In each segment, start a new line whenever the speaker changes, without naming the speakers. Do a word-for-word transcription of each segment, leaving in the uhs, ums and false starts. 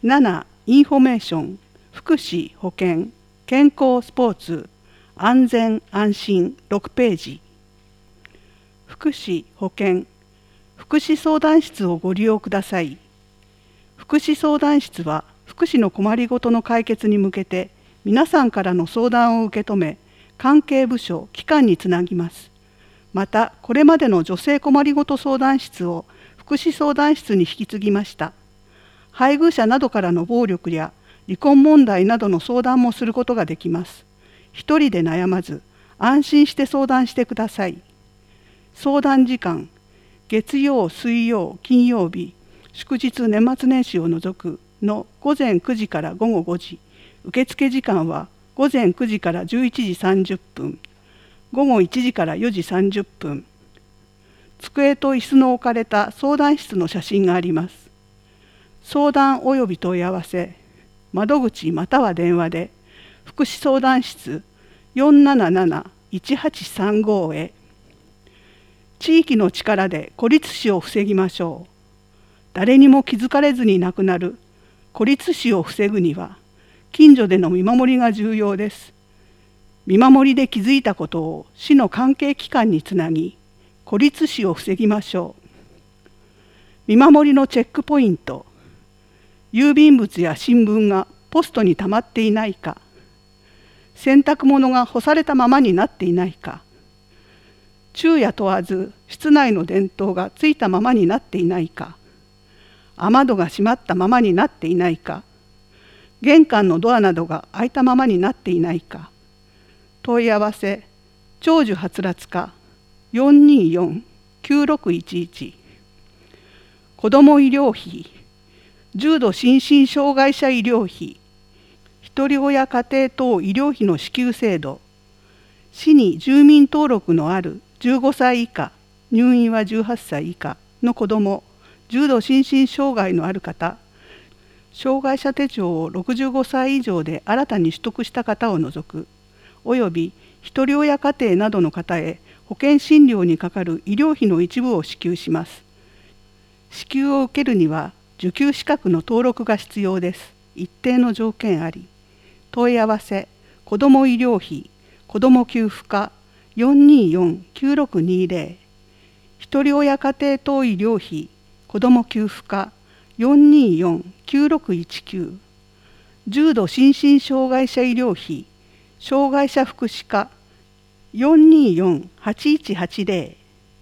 なな、インフォメーション、福祉、保健、健康、スポーツ、安全、安心、ろくページ。福祉、保健、福祉相談室をご利用ください。福祉相談室は福祉の困りごとの解決に向けて皆さんからの相談を受け止め、関係部署、機関につなぎます。また、これまでの女性困りごと相談室を福祉相談室に引き継ぎました。配偶者などからの暴力や離婚問題などの相談もすることができます。一人で悩まず、安心して相談してください。相談時間、月曜、水曜、金曜日、祝日、年末年始を除くのごぜんくじからごごごじ、受付時間はごぜんくじからじゅういちじさんじゅっぷん、ごごいちじからよじさんじゅっぷん。机と椅子の置かれた相談室の写真があります。相談および問い合わせ、窓口または電話で、福祉相談室 よんなななないちはちさんご へ。地域の力で孤立死を防ぎましょう。誰にも気づかれずに亡くなる孤立死を防ぐには、近所での見守りが重要です。見守りで気づいたことを市の関係機関につなぎ、孤立死を防ぎましょう。見守りのチェックポイント、郵便物や新聞がポストに溜まっていないか、洗濯物が干されたままになっていないか、昼夜問わず室内の電灯がついたままになっていないか、雨戸が閉まったままになっていないか、玄関のドアなどが開いたままになっていないか。問い合わせ、長寿はつらつ課 よんにーよんきゅうろくいちいち。子ども医療費、重度心身障害者医療費、ひとり親家庭等医療費の支給制度、市に住民登録のあるじゅうごさい以下、入院はじゅうはっさい以下の子ども、重度心身障害のある方、障害者手帳をろくじゅうごさい以上で新たに取得した方を除く、およびひとり親家庭などの方へ保険診療にかかる医療費の一部を支給します。支給を受けるには受給資格の登録が必要です。一定の条件あり。問い合わせ、子ども医療費、子ども給付課 よんにーよんきゅうろくにーぜろ。ひとり親家庭等医療費、子ども給付課 よんにーよんきゅうろくいちきゅう。重度心身障害者医療費、障害者福祉課 よんにーよんはちいちはちぜろ。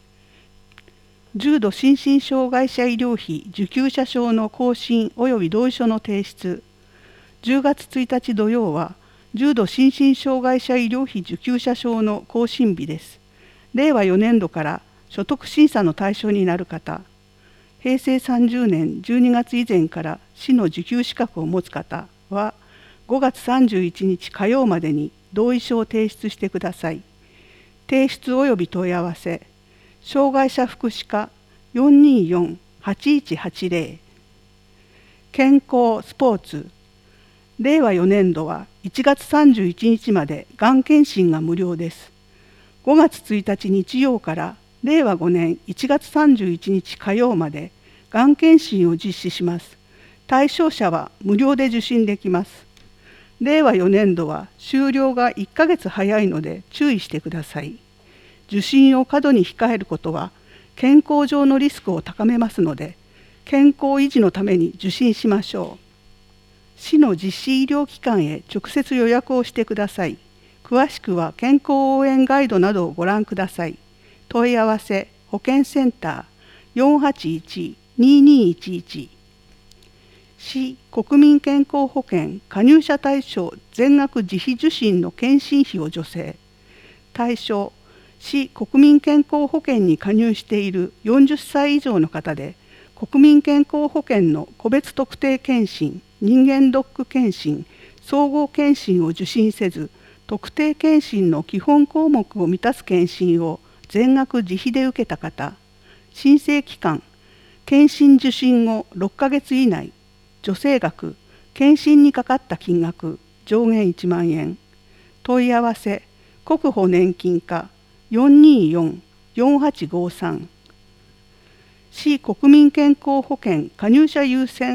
重度心身障害者医療費受給者証の更新及び同意書の提出。じゅうがつついたち土曜は重度心身障害者医療費受給者証の更新日です。れいわよねんどから所得審査の対象になる方、へいせいさんじゅうねんじゅうにがつ以前から市の受給資格を持つ方はごがつさんじゅういちにち火曜までに同意書を提出してください。提出及び問い合わせ、障害者福祉課 よんにーよんはちいちはちぜろ。健康スポーツ、れいわよねんどはいちがつさんじゅういちにちまでがん検診が無料です。ごがつついたち日曜かられいわごねんいちがつさんじゅういちにち火曜までがん検診を実施します。対象者は無料で受診できます。れいわよねんどは終了がいっかげつ早いので注意してください。受診を過度に控えることは健康上のリスクを高めますので、健康維持のために受診しましょう。市の実施医療機関へ直接予約をしてください。詳しくは健康応援ガイドなどをご覧ください。問い合わせ、保健センター よんはちいちにーにーいちいち。市国民健康保険加入者対象全額自費受診の検診費を助成。対象、市国民健康保険に加入しているよんじゅっさい以上の方で、国民健康保険の個別特定健診、人間ドック健診、総合健診を受診せず、特定健診の基本項目を満たす健診を全額自費で受けた方、申請期間、健診受診後ろっかげつ以内、助成額、健診にかかった金額、上限いちまんえん。問い合わせ、国保年金課 よんにーよんよんはちごさん。市国民健康保険加入者優先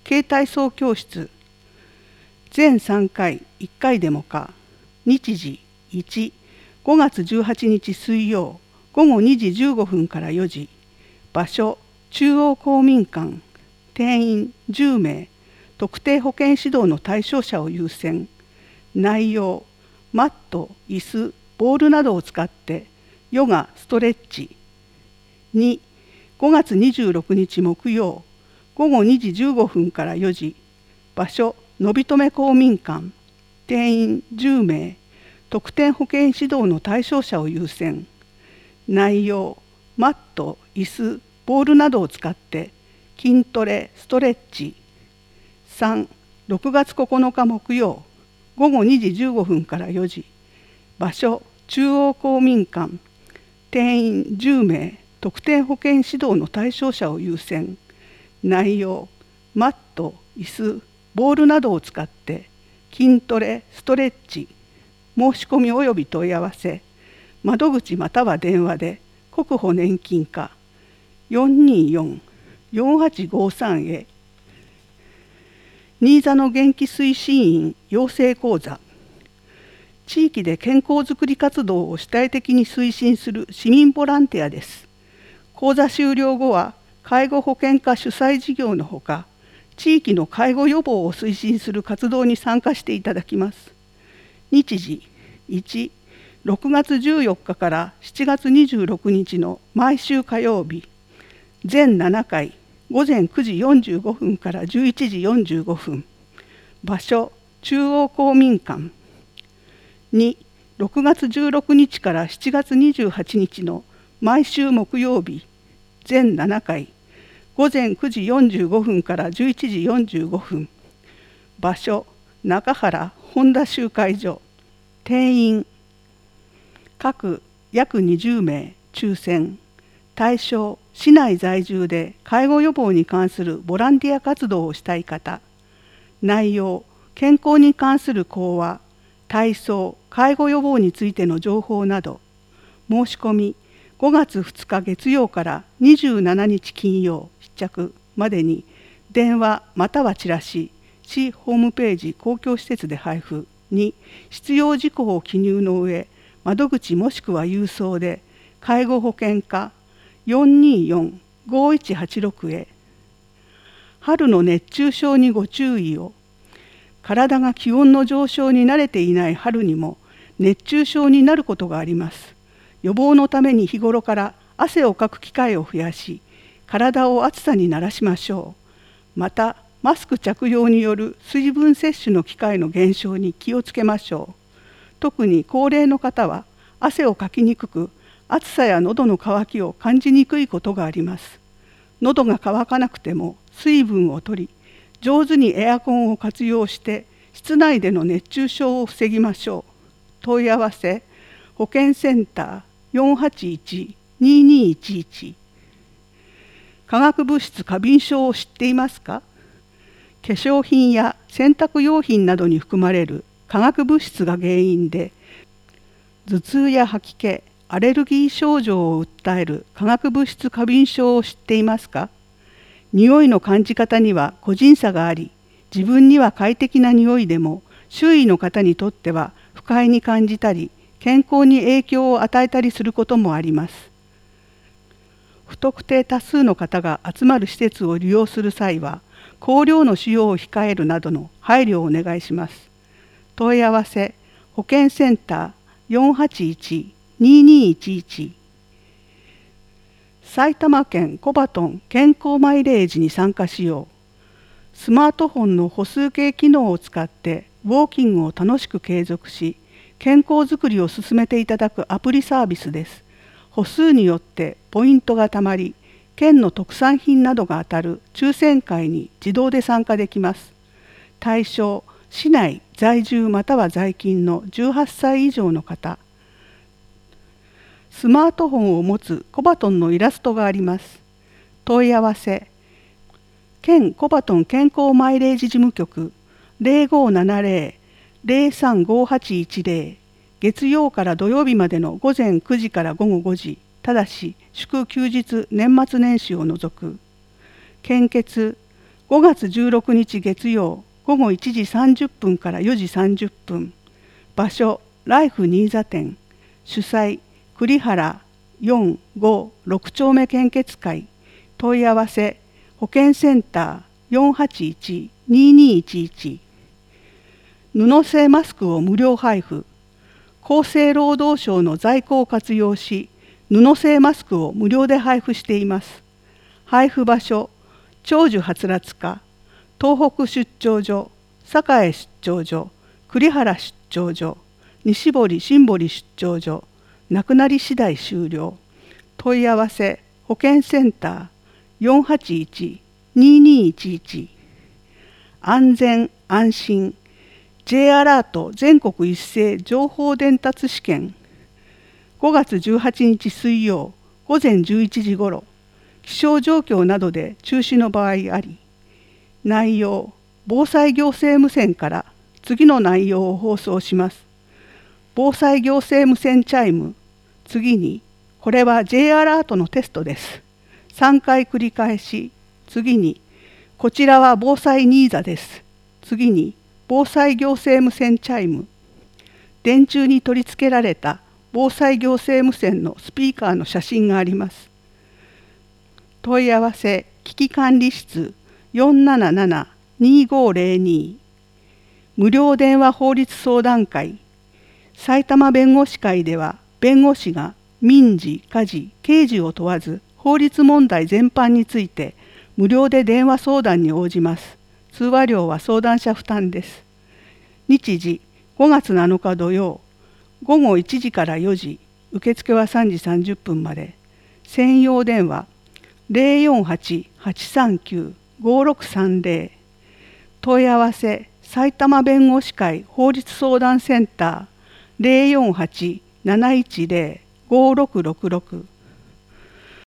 軽体操教室全さんかいいっかいデモか日時いち、ごがつじゅうはちにち水曜ごごにじじゅうごふんからよじ場所中央公民館定員じゅうめい特定保健指導の対象者を優先内容マット、椅子、ボールなどを使ってヨガ、ストレッチに、ごがつにじゅうろくにち木曜ごごにじじゅうごふんからよじ場所のびとめ公民館定員じゅうめい特定保健指導の対象者を優先内容マット、椅子、ボールなどを使って筋トレ、ストレッチさん、ろくがつここのか木曜ごごにじじゅうごふんからよじ場所中央公民館定員じゅうめい特定保健指導の対象者を優先内容マット、椅子、ボールなどを使って筋トレ、ストレッチ申し込み及び問い合わせ窓口または電話で国保年金課 よんにーよん、よんはちごさん へ新座の元気推進員養成講座地域で健康づくり活動を主体的に推進する市民ボランティアです。講座終了後は介護保険課主催事業のほか地域の介護予防を推進する活動に参加していただきます。日時いち、ろくがつじゅうよっかからしちがつにじゅうろくにちの毎週火曜日全ななかいごぜんくじよんじゅうごふんからじゅういちじよんじゅうごふん場所中央公民館に、ろくがつじゅうろくにちからしちがつにじゅうはちにちの毎週木曜日全ななかいごぜんくじよんじゅうごふんからじゅういちじよんじゅうごふん場所中原本田集会所定員各約にじゅうめい抽選対象市内在住で介護予防に関するボランティア活動をしたい方内容健康に関する講話体操介護予防についての情報など申し込みごがつふつか月曜からにじゅうしちにち金曜必着までに電話またはチラシ市ホームページ公共施設で配布に必要事項を記入の上窓口もしくは郵送で介護保険課 よんにーよん、ごいちはちろく へ春の熱中症にご注意を体が気温の上昇に慣れていない春にも熱中症になることがあります。予防のために日頃から汗をかく機会を増やし体を暑さに慣らしましょう。またマスク着用による水分摂取の機会の減少に気をつけましょう。特に高齢の方は汗をかきにくく暑さや喉の渇きを感じにくいことがあります。喉が渇かなくても水分を取り上手にエアコンを活用して室内での熱中症を防ぎましょう。問い合わせ保健センター よんはちいち にーにーいちいち 化学物質過敏症を知っていますか？化粧品や洗濯用品などに含まれる化学物質が原因で頭痛や吐き気、アレルギー症状を訴える化学物質過敏症を知っていますか？匂いの感じ方には個人差があり、自分には快適な匂いでも周囲の方にとっては不快に感じたり、健康に影響を与えたりすることもあります。不特定多数の方が集まる施設を利用する際は、香料の使用を控えるなどの配慮をお願いします。問い合わせ保健センター よんはちいち にーにーいちいち 埼玉県コバトン健康マイレージに参加しよう。スマートフォンの歩数計機能を使ってウォーキングを楽しく継続し、健康づくりを進めていただくアプリサービスです。歩数によってポイントがたまり、県の特産品などが当たる抽選会に自動で参加できます。対象、市内在住または在勤のじゅうはっさい以上の方。スマートフォンを持つコバトンのイラストがあります。問い合わせ、県コバトン健康マイレージ事務局 ゼロごーななゼロ ゼロさんごはちいちゼロ 月曜から土曜日までの午前くじから午後ごじ、ただし祝休日年末年始を除く。献血ごがつじゅうろくにち月曜午後いちじさんじゅっぷんからよじさんじゅっぷん。場所ライフ新座店。主催栗原よん、ご、ろく丁目献血会。問い合わせ保健センター よんはちいち ににいちいち。布製マスクを無料配布。厚生労働省の在庫を活用し、布製マスクを無料で配布しています。配布場所長寿はつらつ課、東北出張所、栄出張所、栗原出張所、西堀新堀出張所、なくなり次第終了。問い合わせ保健センター よんはちいち ににいちいち。安全安心 J アラート全国一斉情報伝達試験。ごがつじゅうはちにち水曜午前じゅういちじごろ、気象状況などで中止の場合あり。内容防災行政無線から次の内容を放送します。防災行政無線チャイム。次にこれは J アラートのテストです。さんかい繰り返し。次にこちらは防災ニーザです。次に防災行政無線チャイム。電柱に取り付けられた防災行政無線のスピーカーの写真があります。問い合わせ危機管理室 よんなななな にごぜろに。無料電話法律相談会。埼玉弁護士会では弁護士が民事、家事、刑事を問わず法律問題全般について無料で電話相談に応じます。通話料は相談者負担です。日時ごがつなのか土曜午後いちじからよじ、受付はさんじさんじゅっぷんまで。専用電話 ゼロよんはち はちさんきゅう ごろくさんぜろ。問い合わせ埼玉弁護士会法律相談センター ゼロよんはち なないちぜろ ごろくろくろく。